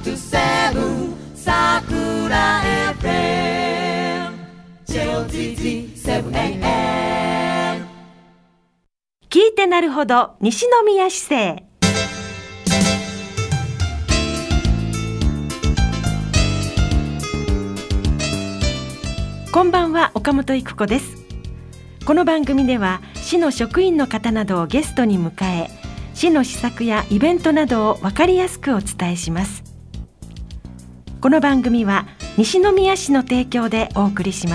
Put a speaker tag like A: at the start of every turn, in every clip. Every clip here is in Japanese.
A: 106.7 Sakura FM JOZZ7AM
B: 聞いてなるほど西宮市政。こんばんは、岡本育子です。この番組では市の職員の方などをゲストに迎え、市の施策やイベントなどを分かりやすくお伝えします。この番組は西宮市の提供でお送りします。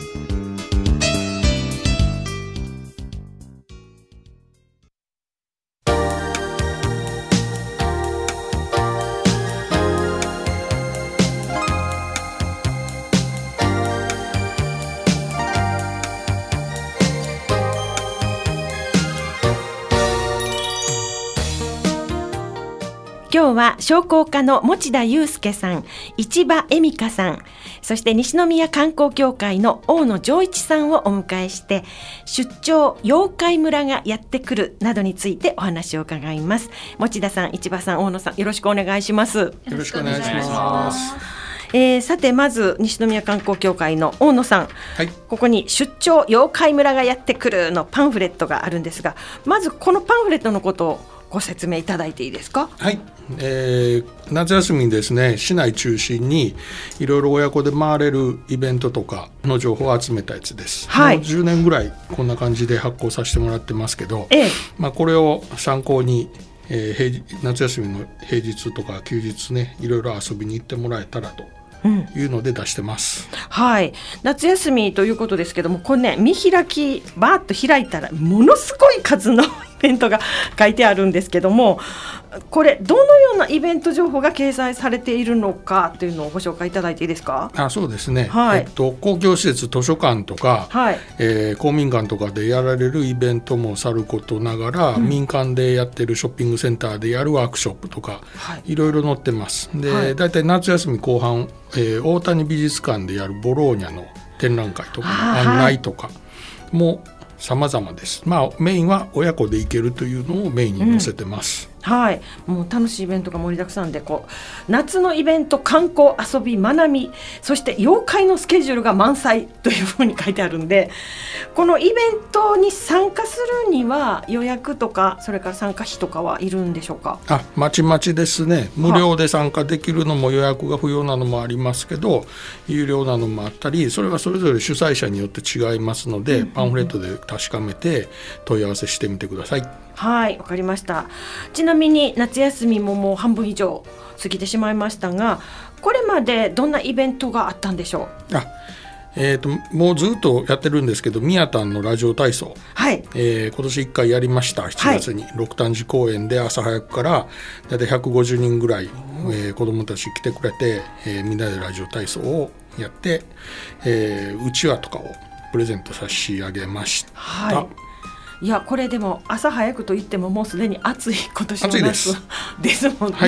B: 今日は商工課の持田祐介さん、市場恵美香さん、そして西宮観光協会の大野丈一さんをお迎えして、出張妖怪村がやってくるなどについてお話を伺います。持田さん、市場さん、大野さん、よろしくお願いします。よ
C: ろしくお願いします。
B: さて、まず西宮観光協会の大野さん、
C: はい、
B: ここに出張妖怪村がやってくるのパンフレットがあるんですが、まずこのパンフレットのことをご説明いただいていいですか？
C: はい、夏休みにですね、市内中心にいろいろ親子で回れるイベントとかの情報を集めたやつです、
B: はい、
C: もう10年ぐらいこんな感じで発行させてもらってますけど、これを参考に、夏休みの平日とか休日ね、いろいろ遊びに行ってもらえたらというので出してます、
B: はい、夏休みということですけども、これね、見開きバーッと開いたらものすごい数のイベントが書いてあるんですけども、これどのようなイベント情報が掲載されているのかというのをご紹介いただいていいですか？
C: そうですね、
B: はい、
C: 公共施設、図書館とか、
B: はい、
C: 公民館とかでやられるイベントもさることながら、民間でやってるショッピングセンターでやるワークショップとか、いろいろ載ってます。で、だいたい夏休み後半、大谷美術館でやるボローニャの展覧会とか案内とかも様々です。メインは親子で行けるというのをメインに載せてます、
B: はい、もう楽しいイベントが盛りだくさんで、夏のイベント、観光、遊び、学び、そして妖怪のスケジュールが満載というふうに書いてあるんで、このイベントに参加するには予約とか、それから参加費とかはいるんでしょうか？
C: まちまちですね。無料で参加できるのも予約が不要なのもありますけど、有料なのもあったり、それはそれぞれ主催者によって違いますので、パンフレットで確かめて問い合わせしてみてください。
B: はい、わかりました。ちなみに夏休みももう半分以上過ぎてしまいましたが、これまでどんなイベントがあったんでしょう？
C: もうずっとやってるんですけど、宮丹のラジオ体操、
B: はい、
C: 今年1回やりました。7月に六丹寺公園で朝早くからだいたい150人ぐらい、子どもたち来てくれて、みんなでラジオ体操をやって、うちわとかをプレゼント差し上げました。
B: はい、いや、これでも朝早くといってももうすでに暑い今年の夏ですもんね、はい、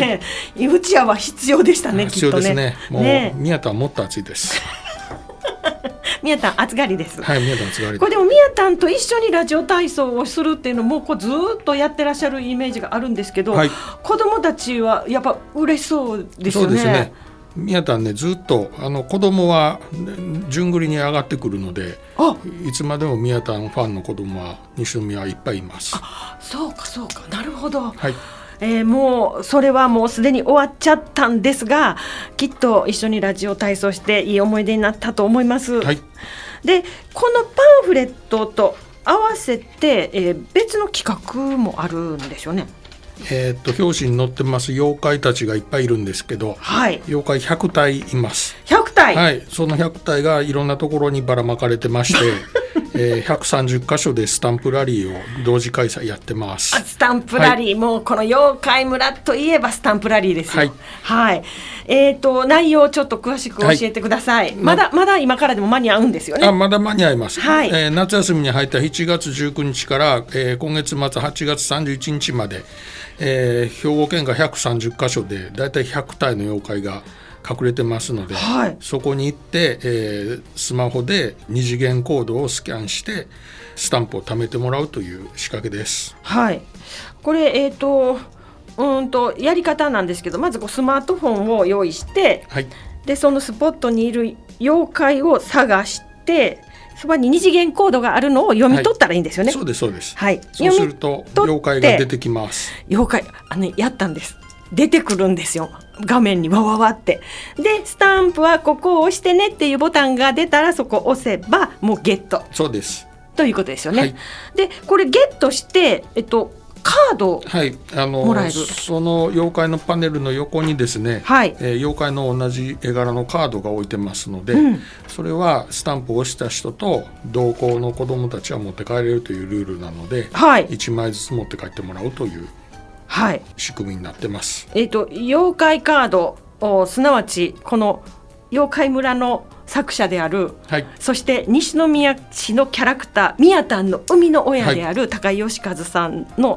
B: うちわは必要でしたね。
C: 必要ですね。
B: きっとね。
C: もう宮田はもっと暑いです
B: 宮田暑がりです。
C: はい、宮田暑がりです。
B: これでも宮田と一緒にラジオ体操をするっていうのもずっとやってらっしゃるイメージがあるんですけど、はい、子どもたちはやっぱ嬉しそうですよね。
C: そうですね。宮田ね、ずっと子供は順繰りに上がってくるので、いつまでも宮田ファンの子供は西宮はいっぱいいます。
B: そうかそうか、なるほど、
C: はい。
B: もうそれはもうすでに終わっちゃったんですが、きっと一緒にラジオ体操していい思い出になったと思います、
C: はい。
B: で、このパンフレットと合わせて、別の企画もあるんでしょうね。
C: 表紙に載ってます妖怪たちがいっぱいいるんですけど、
B: はい、
C: 妖怪100体います。
B: 100体、
C: はい、その100体がいろんなところにばらまかれてまして130箇所でスタンプラリーを同時開催やってます。
B: スタンプラリー、はい、もうこの妖怪村といえばスタンプラリーですよ。はい、はい、内容をちょっと詳しく教えてください。はい、まだ今からでも間に合うんですよね。
C: まだ間に合います。
B: はい、
C: 夏休みに入った7月19日から、今月末8月31日まで、兵庫県が130箇所でだいたい100体の妖怪が隠れてますので、はい、そこに行って、スマホで二次元コードをスキャンしてスタンプを貯めてもらうという仕掛けです。
B: はい、これやり方なんですけど、まずスマートフォンを用意して、
C: はい、
B: でそのスポットにいる妖怪を探して、そばに二次元コードがあるのを読み取ったらいいんですよね。
C: そうですそうです、
B: はい、
C: そうすると妖怪が出てきます。
B: 妖怪やったんです。出てくるんですよ、画面にわわわって。でスタンプはここを押してねっていうボタンが出たら、そこを押せばもうゲット。
C: そうです
B: ということですよね。
C: はい、
B: でこれゲットして、カードをもらえる、
C: その妖怪のパネルの横にですね、
B: はい、
C: 妖怪の同じ絵柄のカードが置いてますので、それはスタンプを押した人と同行の子どもたちは持って帰れるというルールなので、
B: はい、
C: 1枚ずつ持って帰ってもらうという仕組みになってます。
B: 妖怪カードを、すなわちこの妖怪村の作者である、
C: はい、
B: そして西宮市のキャラクターみやたんの生みの親である高井義和さんの、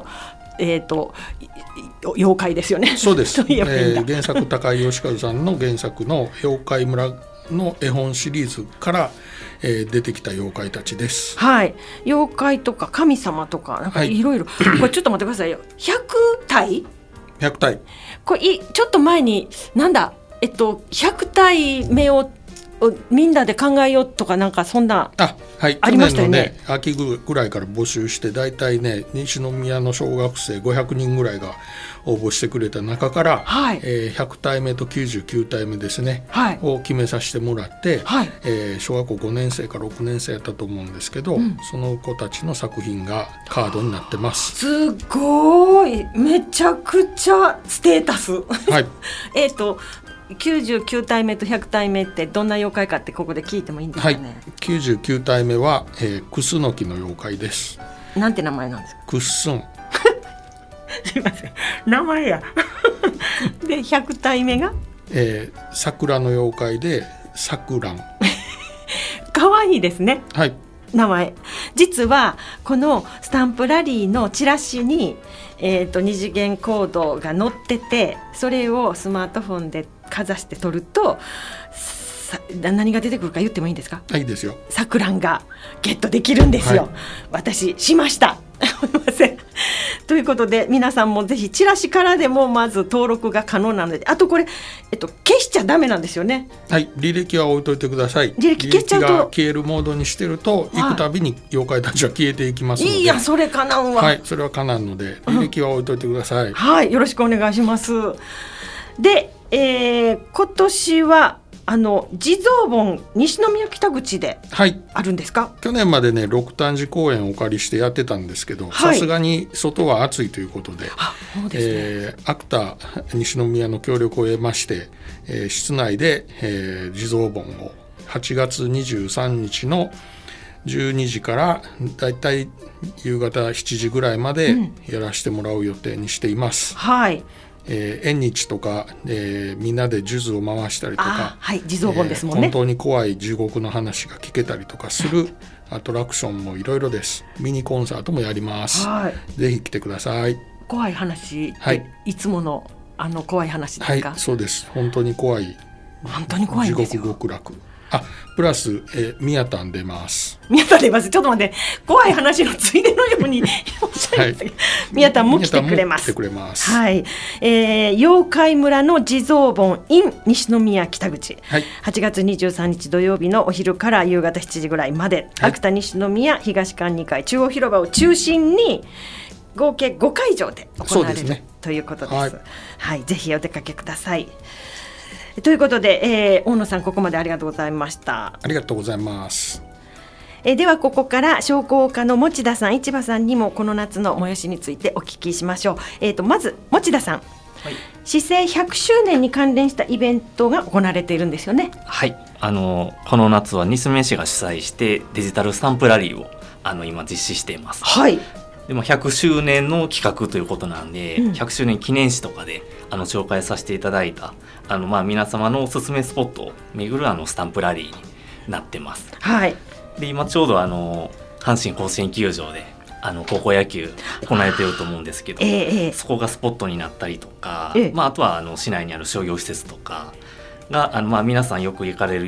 B: 妖怪ですよね。
C: そうです
B: 原
C: 作高井義和さんの原作の妖怪村の絵本シリーズから、出てきた妖怪たちです。
B: はい、妖怪とか神様とかなんかいろいろ、これちょっと待ってくださいよ。100体これちょっと前に100体目をみんなで考えようとか、なんかそんなありましたよね。
C: 去年の秋ぐらいから募集して、だいたいね西宮の小学生500人ぐらいが応募してくれた中から、はい、100体目と99体目ですね、はい、を決めさせてもらって、はい、小学校5年生か6年生やったと思うんですけど、その子たちの作品がカードになってます。
B: すごい、めちゃくちゃステータス、はい99体目と100体目ってどんな妖怪かってここで聞いてもいいんですかね。はい、
C: 99体目は、クスノキの妖怪です。
B: なんて名前なんですか。
C: クッスン
B: すいません、名前やで100体目が、
C: 桜の妖怪でさくらん
B: かわいいですね、
C: はい、
B: 名前。実はこのスタンプラリーのチラシに、二次元コードが載ってて、それをスマートフォンでかざして撮ると何が出てくるか言ってもいいですか。
C: いいですよ。
B: さくらんがゲットできるんですよ、はい、私しましたすいません。ということで皆さんもぜひチラシからでもまず登録が可能なので、あとこれ、消しちゃダメなんですよね。
C: はい、履歴は置いといてください。
B: 履歴消しちゃうと、
C: 履歴が消えるモードにしてると、行くたびに妖怪たちは消えていきますので。
B: いや、それかなんわ。
C: はい、それはかなんので履歴は置いといてください、
B: はい、よろしくお願いします。で、今年は地蔵盆西宮北口であるんですか。はい、
C: 去年までね六反寺公園をお借りしてやってたんですけど、さすがに外は暑いということで、
B: そうですね、
C: アクタ西宮の協力を得まして、室内で、地蔵盆を8月23日の12時からだいたい夕方7時ぐらいまでやらせてもらう予定にしています。
B: はい、
C: 縁日とか、みんなで数珠を回したりとか、
B: はい、地蔵盆ですもんね。
C: 本当に怖い地獄の話が聞けたりとかするアトラクションもいろいろです。ミニコンサートもやります、はい、ぜひ来てください。
B: 怖い話って、はい、いつもの怖い話ですか。
C: はい、そうです。本当に怖い、
B: 本当に怖いんですよ。
C: 地獄極楽。プラス、宮田出ます。
B: 宮田出ます。ちょっと待って、怖い話のついでのようにおっしゃいましたけど、宮田も来てくれます。はい、妖怪村の地蔵盆 in 西宮北口、はい、8月23日土曜日のお昼から夕方7時ぐらいまで、はい、秋田西宮東館2階中央広場を中心に合計5会場で行われる、ね、ということです。はい、はい、ぜひお出かけください。ということで、大野さんここまでありがとうございました。
C: ありがとうございます。
B: ではここから商工課の持田さん、市場さんにもこの夏の催しについてお聞きしましょう。まず持田さん、はい、市政100周年に関連したイベントが行われているんですよね。
D: はい、この夏は西宮市が主催してデジタルスタンプラリーを今実施しています。
B: はい、
D: でも100周年の企画ということなんで、100周年記念誌とかで紹介させていただいた皆様のおすすめスポットを巡るスタンプラリーになってます。
B: はい、
D: で今ちょうど阪神甲子園球場で高校野球行われていると思うんですけど、そこがスポットになったりとか、あとは市内にある商業施設とかが皆さんよく行かれるような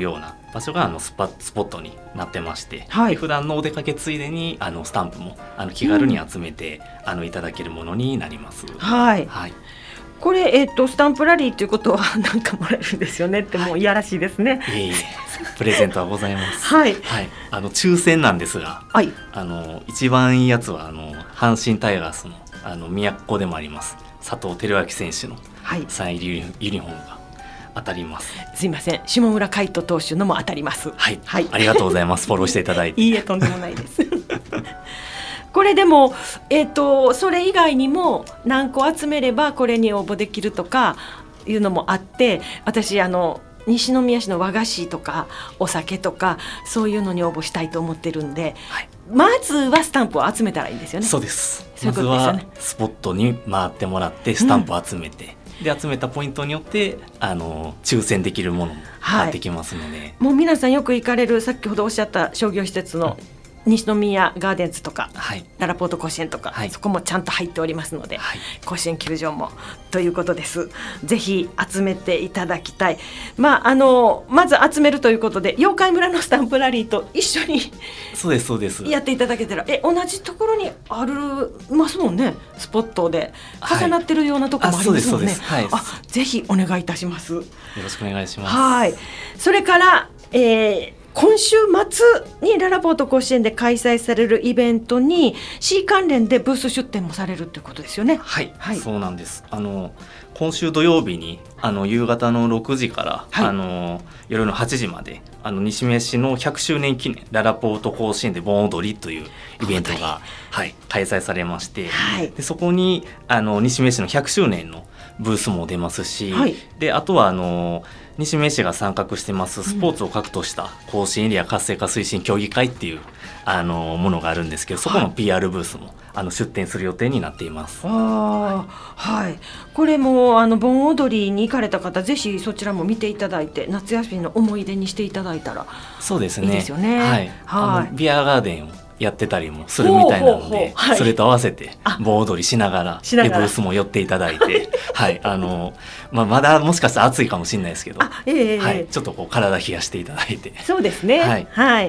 D: 場所がスポットになってまして、
B: はい、
D: 普段のお出かけついでにスタンプも気軽に集めて、いただけるものになります。
B: はい、はい、これ、スタンプラリーということは何かもらえるんですよねってもういやらしいですね。
D: いえいえプレゼントはございます。
B: はい、
D: はい、抽選なんですが、はい、一番いいやつは阪神タイガースの都でもあります佐藤輝明選手のサイン入りユニフォームが当たります。
B: すいません、下村海斗投手のも当たります。
D: はい、はい、ありがとうございますフォローしていただいて。
B: いいえ、とんでもないですこれでも、それ以外にも何個集めればこれに応募できるとかいうのもあって、私西宮市の和菓子とかお酒とかそういうのに応募したいと思ってるんで、はい、まずはスタンプを集めたらいいんですよね。
D: そうです。まずはスポットに回ってもらってスタンプを集めて、で集めたポイントによって抽選できるものも変わってきますので、はい、
B: もう皆さんよく行かれる先ほどおっしゃった商業施設の西宮ガーデンズとか、はい、ララポート甲子園とか、はい、そこもちゃんと入っておりますので、はい、甲子園球場もということです。ぜひ集めていただきたい。まず集めるということで妖怪村のスタンプラリーと一緒に
D: そうですそうです
B: やっていただけたら、同じところにありますもんね。スポットで重なってるようなところもありますもんね。はい、ぜひお願いいたします。よ
D: ろしくお願いします。
B: はい、それから、今週末にララポート甲子園で開催されるイベントに C 関連でブース出展もされるということですよね。
D: はい、はい、そうなんです。今週土曜日に夕方の6時から、はい、夜の8時まで西宮市の100周年記念ララポート甲子園で盆踊りというイベントが、はい、開催されまして、はい、でそこに西宮市の100周年のブースも出ますし、はい、であとは西宮市が参画してますスポーツを核とした甲子園エリア活性化推進協議会っていうものがあるんですけど、そこの PR ブースも出展する予定になっています。
B: はい、これも盆踊りに行かれた方ぜひそちらも見ていただいて夏休みの思い出にしていただいたら
D: そうですね。
B: いいですよね。はい、
D: はい、ビアガーデンをやってたりもするみたいなので、はい、それと合わせて盆踊りしながらでブースも寄っていただいてはいまだもしかしたら暑いかもしれないですけど、はい、ちょっと体冷やしていただいて。
B: そうですね。はい、はい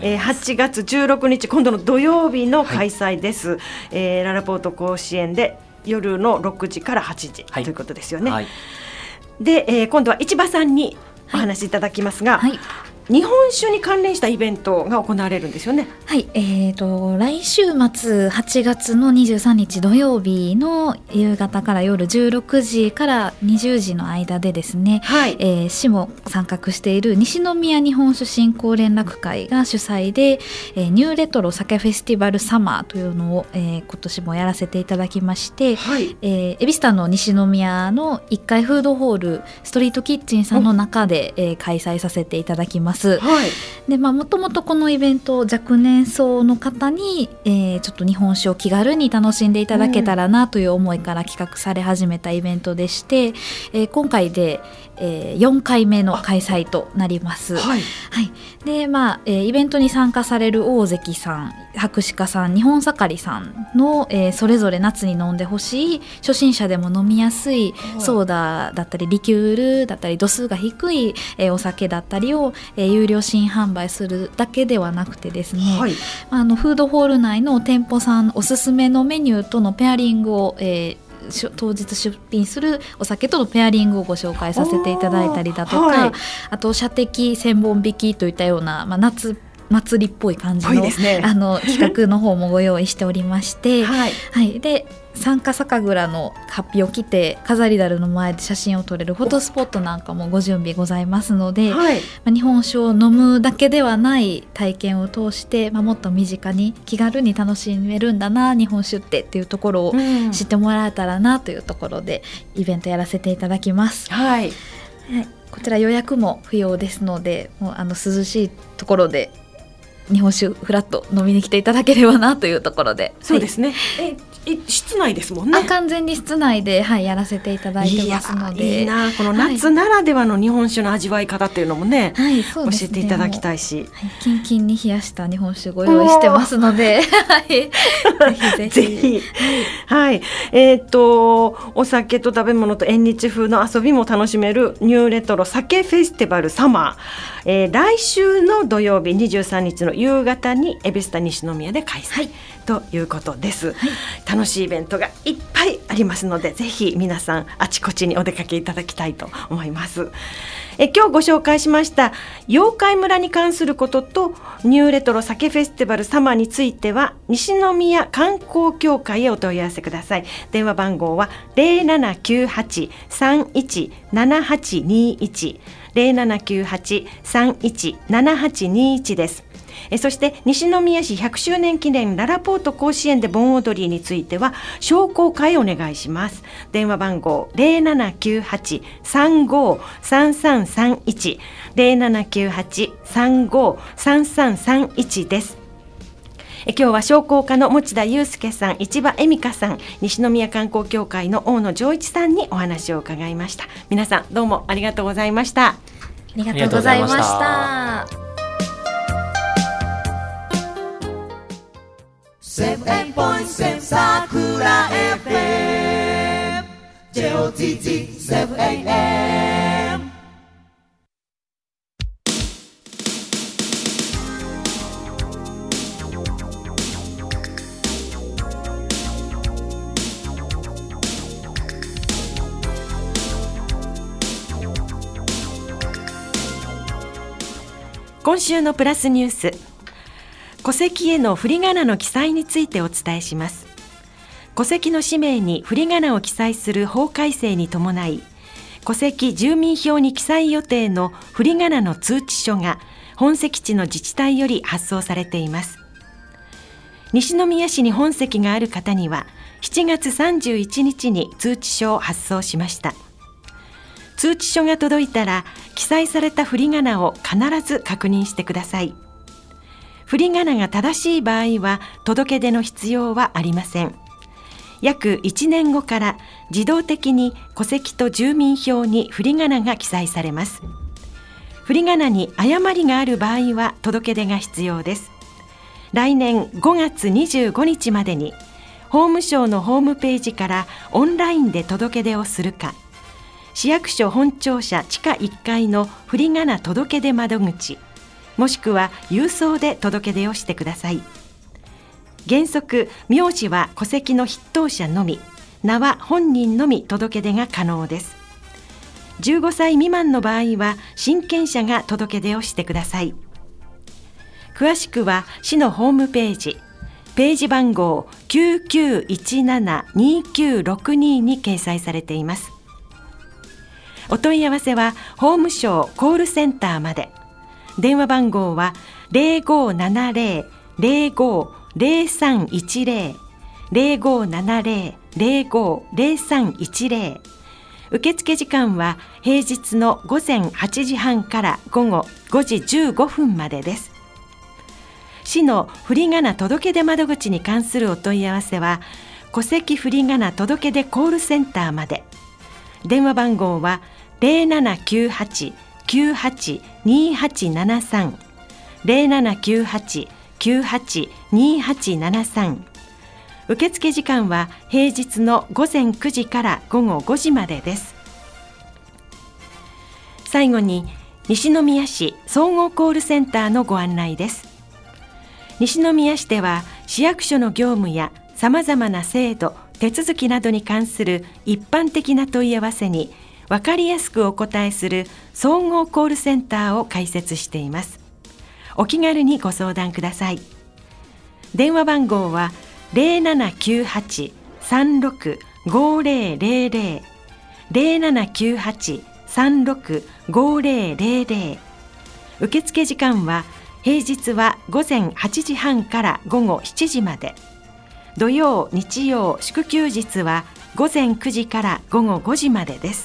B: 、8月16日今度の土曜日の開催です。はい、ララポート甲子園で夜の6時から8時、はい、ということですよね。はい、で、今度は市場さんにお話しいただきますが、はいはい、日本酒に関連したイベントが行われるんですよね。
E: はい、来週末8月の23日土曜日の夕方から夜16時から20時の間でですね、はい、市も参画している西宮日本酒振興連絡会が主催で、ニューレトロ酒フェスティバルサマーというのを、今年もやらせていただきまして、はい、恵比寿タの西宮の1階フードホールストリートキッチンさんの中で、開催させていただきます。はい、でもともとこのイベント若年層の方に、ちょっと日本酒を気軽に楽しんでいただけたらなという思いから企画され始めたイベントでして、今回で、4回目の開催となります。はいはい、でイベントに参加される大関さん、博士家さん、日本盛りさんの、それぞれ夏に飲んでほしい初心者でも飲みやすいソーダだったりリキュールだったり度数が低い、お酒だったりを、有料新販売するだけではなくてですね、はい、フードホール内の店舗さんおすすめのメニューとのペアリングを、当日出品するお酒とのペアリングをご紹介させていただいたりだとか、はい、あと射的1000本引きといったような、夏祭りっぽい感じの、ね、企画の方もご用意しておりまして、はいはい、で参加酒蔵のカッピを着て飾り樽の前で写真を撮れるフォトスポットなんかもご準備ございますので、はい、日本酒を飲むだけではない体験を通して、もっと身近に気軽に楽しめるんだな日本酒っていうところを知ってもらえたらなというところでイベントやらせていただきます。はい、こちら予約も不要ですので、もう涼しいところで日本酒フラッと飲みに来ていただければなというところで。
B: そうですね。 室内ですもんね。
E: 完全に室内で、やらせていただいてますので。
B: いいな、この夏ならではの日本酒の味わい方っていうのもね、教えていただきたいし、
E: キンキンに冷やした日本酒ご用意してますのでぜひ
B: ぜひはい、お酒と食べ物と縁日風の遊びも楽しめるニューレトロ酒フェスティバルサマー、来週の土曜日23日の夕方にエビスタ西宮で開催、ということです、楽しいイベントがいっぱいありますので、ぜひ皆さんあちこちにお出かけいただきたいと思います。今日ご紹介しました妖怪村に関することとニューレトロ酒フェスティバルサマーについては西宮観光協会へお問い合わせください。電話番号は 0798-317821 0798-317821 です。そして西宮市100周年記念ララポート甲子園で盆踊りについては商工会お願いします。電話番号 0798-353331 0798-353331 です。今日は商工課の持田祐介さん、市場恵美香さん、西宮観光協会の大野丈一さんにお話を伺いました。皆さんどうもありがとうございました。
E: ありがとうございました。
A: 7.7 Sakura FM JOTT 7am。
B: 今週のプラスニュース、戸籍への振り仮名の記載についてお伝えします。戸籍の氏名に振り仮名を記載する法改正に伴い、戸籍住民票に記載予定の振り仮名の通知書が本籍地の自治体より発送されています。西宮市に本籍がある方には7月31日に通知書を発送しました。通知書が届いたら記載された振り仮名を必ず確認してください。振り仮名が正しい場合は届け出の必要はありません。約1年後から自動的に戸籍と住民票に振り仮名が記載されます。振り仮名に誤りがある場合は届け出が必要です。来年5月25日までに法務省のホームページからオンラインで届け出をするか、市役所本庁舎地下1階の振り仮名届け出窓口、もしくは郵送で届け出をしてください。原則名字は戸籍の筆頭者のみ、名は本人のみ届け出が可能です。15歳未満の場合は親権者が届け出をしてください。詳しくは市のホームページ、ページ番号 9917-2962 に掲載されています。お問い合わせは法務省コールセンターまで。電話番号は 0570-05-0310 0570-05-0310。受付時間は平日の午前8時半から午後5時15分までです。市の振り仮名届出窓口に関するお問い合わせは戸籍振り仮名届出コールセンターまで。電話番号は 0798-982873 0798-982873。受付時間は平日の午前9時から午後5時までです。最後に西宮市総合コールセンターのご案内です。西宮市では市役所の業務やさまざまな制度手続きなどに関する一般的な問い合わせに分かりやすくお答えする総合コールセンターを開設しています。お気軽にご相談ください。電話番号は 0798-365000 0798-365000。受付時間は平日は午前8時半から午後7時まで、土曜日曜祝休日は午前9時から午後5時までです。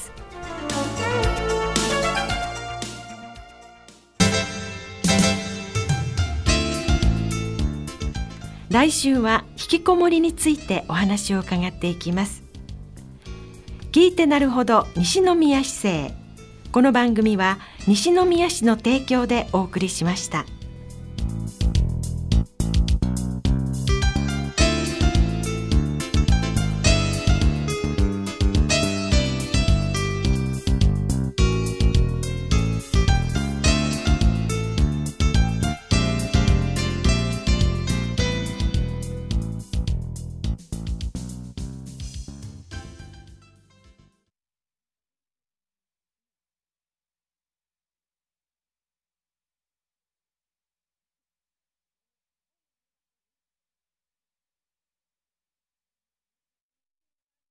B: 来週は引きこもりについてお話を伺っていきます。聞いてなるほど西宮市政。この番組は西宮市の提供でお送りしました。